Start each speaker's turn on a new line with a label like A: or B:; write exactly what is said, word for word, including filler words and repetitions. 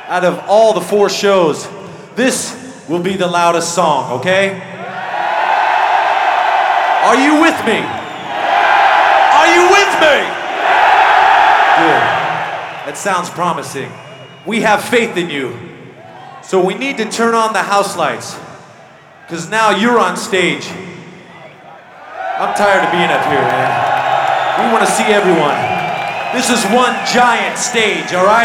A: out of all the four shows, this will be the loudest song, okay? Are you with me? Are you with me? Good. That sounds promising. We have faith in you. So we need to turn on the house lights, because now you're on stage. I'm tired of being up here, man. We want to see everyone. This is one giant stage, all right?